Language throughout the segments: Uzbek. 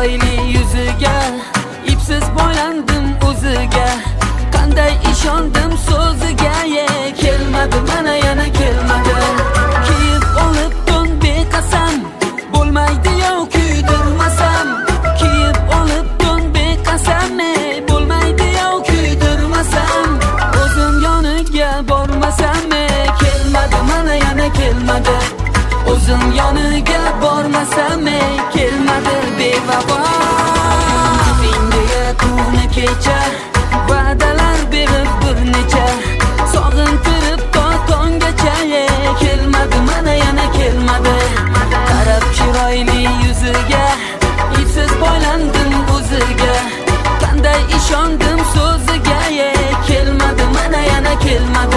chiroyli yuziga, ipsiz boylandim o'ziga, qanday ishondim so'ziga. Kelmadi, mana yana kelmadi. Kiyib olib to'n beqasam, bo'lmaydi yo'q kuydirmasam. Kiyib olib to'n beqasam, bo'lmaydi yo'q kuydirmasam. O'zim yoniga bormasam, kelmadi, mana yana kelmadi. O'zim yoniga bormasam, kelmadi bevafo. Findiga kuni kecha va'dalar berib bir necha, sog'intirib to tonggacha. Kelmadi, mana yana kelmadi. Qarab chiroyli yuziga, ipsiz boylandim o'ziga, qanday ishondim so'ziga. Kelmadi, mana yana kelmadi.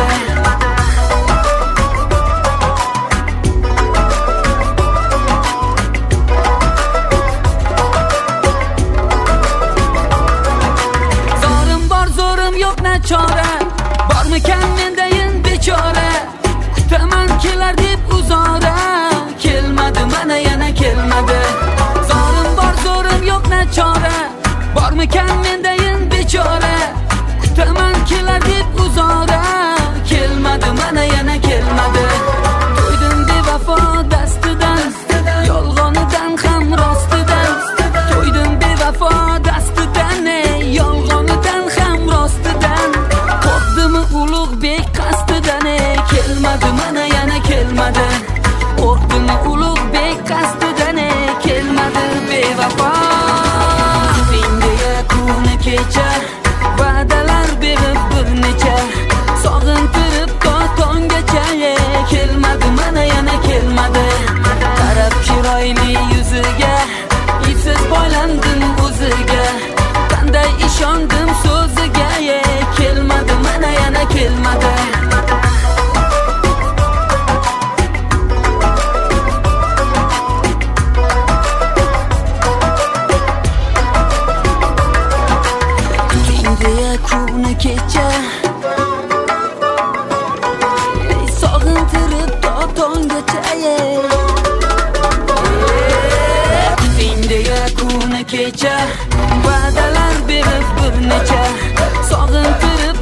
Chora bormikan mendayin bechora, kutaman kelar deb uzora. Kelmadi, mana yana kelmadi. Zorim bor zo'rim yo'q nachora, bormikan mendayin bechora, kutaman kelar deb uzora. Kelmadi, mana yana kelmadi. To'ydim bevafo dastidan, yolg'onidan ham rostidan. To'ydim bevafo dastidan, yolg'onidan ham rostidan. Ulug' bek qasdidan, kelmadi, mana yana kelmadi. Qo'rqdim ulug' bek qasdidan, kelmadi bevafo. Findiga kuni kecha va'dalar berib bir necha, sog'intirib to tonggacha. Kelmadi, mana yana kelmadi. Qarab chiroyli yuziga, ipsiz boylandim o'ziga, qanday ishondim so'ziga. Kelmadi, mana yana kelmadi. Findiga kuni kecha sog'intirib to tonggacha. Findiga kuni kecha va'dalar berib bir necha, sog'intirib